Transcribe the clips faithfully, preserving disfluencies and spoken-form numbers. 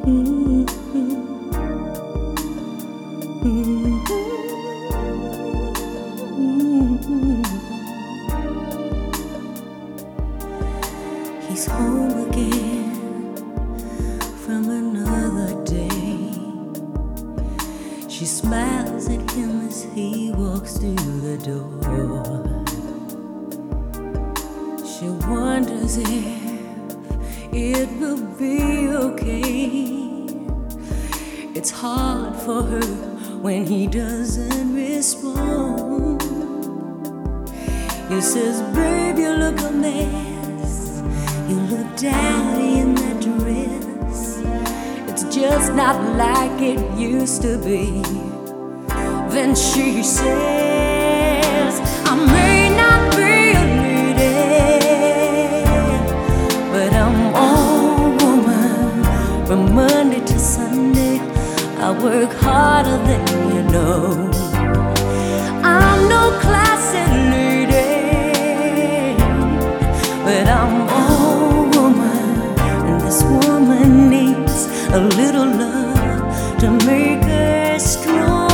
He's home again from another day. She smiles at him as he walks through the door. She wonders if it will be okay. It's hard for her when he doesn't respond. He says, babe, you look a mess. You look dowdy in that dress. It's just not like it used to be. Then she says, I may not be a lady, but I'm all woman. From Monday to Sunday, I work harder than you know. I'm no classy lady, but I'm all woman, and this woman needs a little love to make her strong.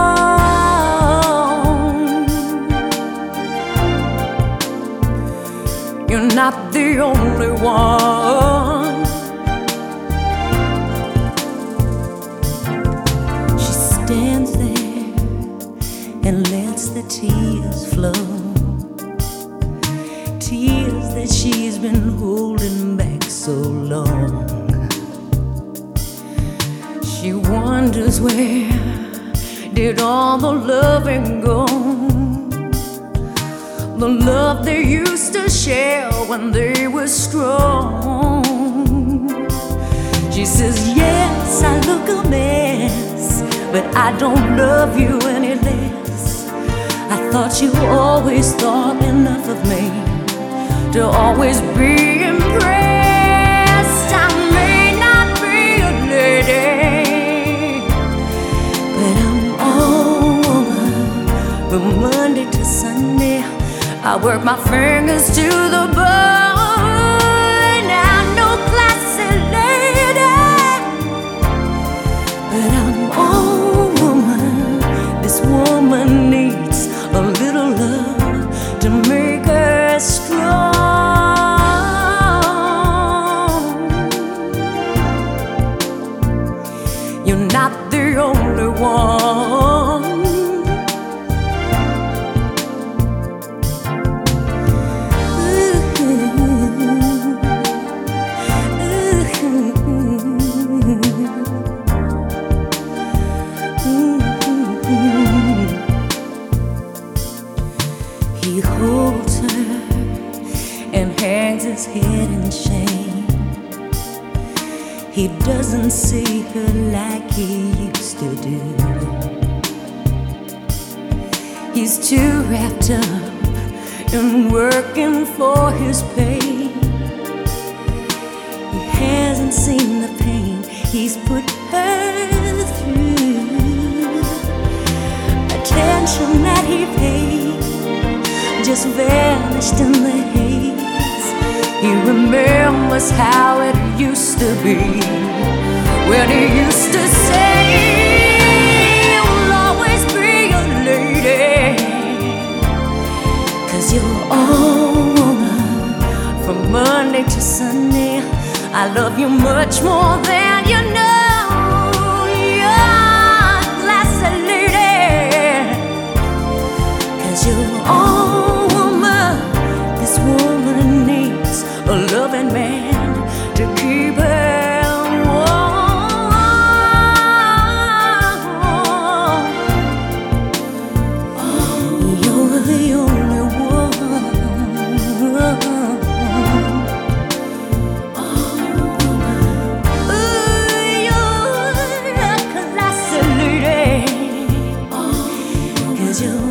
You're not the only one. She stands there and lets the tears flow, tears that she's been holding back so long. She wonders, where did all the loving go? The love they used to share when they were strong. She says, yes, I look a mess, but I don't love you any less. I thought you always thought enough of me to always be impressed. I may not be a lady, but I'm all woman. From Monday to Sunday, I work my fingers to the bone. I'm no classy lady, but I'm all woman. This woman needs a little love to make her strong. You're not the only one. He holds her and hangs his head in shame. He doesn't see her like he used to do. He's too wrapped up in working for his pay. He hasn't seen the pain he's put her through. Attention that he paid just vanished in the haze. He remembers how it used to be, when he used to say, you'll always be a lady, 'cause you're all woman. From Monday to Sunday, I love you much more than you know. You're a classy lady, 'cause you're all woman. This woman needs a loving man to keep her warm. Oh, you're the only one. Ooh, you're a classy lady, 'cause you're